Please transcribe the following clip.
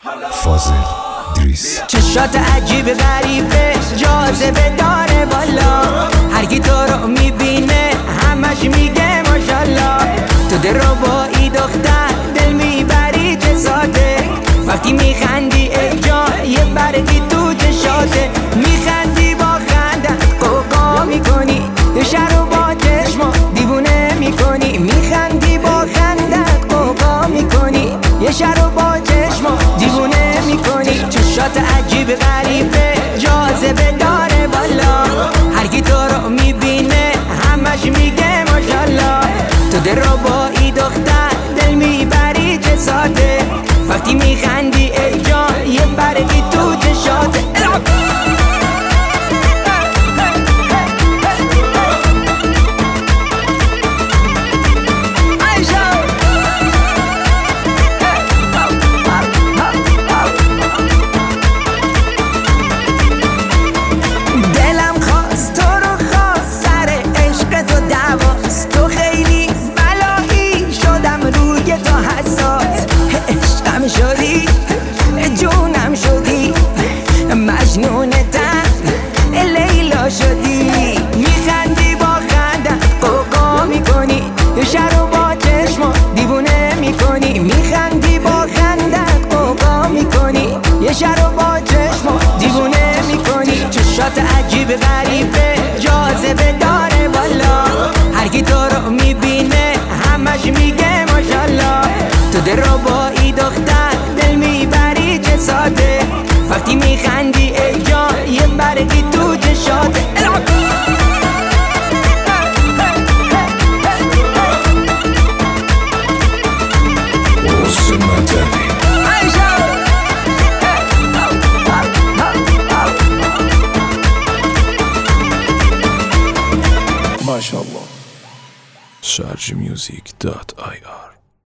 فاضل دریس. چشات عجیب غریبه جاذبه داره بالا، هرکی تو رو میبینه همش میگه ماشالله. تو دل رو با ای دختر دل میبری چه ساده، وقتی میخندی ای جان یه برگی تو چشاته. میخندی با خندت قوقا میکنی، یه شهر رو با چشما دیوونه میکنی. میخندی با خندت قوقا میکنی، یه شهر رو با چشما دیوونه میکنی. چشات عجیب غریبه جاذبه داره بالا، هرکی تو رو میبینه همش میگه ماشالله. تو دل رو با ای دختر دل میبری چه ساده، وقتی میخندی ای جان یه برگی تو چشاته. شدی جونم شدی مجنونتم لیلا شدی. میخندی با خندت قوقا میکنی، یه شهر رو با چشما دیوونه میکنی. میخندی با خندت قوقا میکنی، یه شهر رو با چشما دیوونه میکنی. چشات عجیب غریبه جاذبه داره بالا، هرکی تو رو میبینه همش میگه ماشالله. تو دل رو با ای دختر دل میبری چه ساده، وقتی میخندی ای جان یه برگی تو چشاته. MashaAllah. sharjmusic.ir